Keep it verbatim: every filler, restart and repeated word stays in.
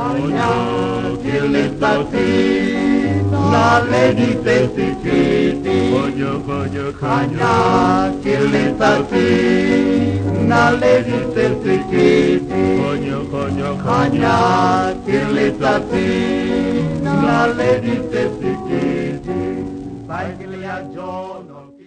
Kanya kilitati na lady tesikiti. Kanya kanya Kanya kilitati na lady tesikiti. Kanya kanya Kanya kilitati na lady tesikiti. Baiklia John.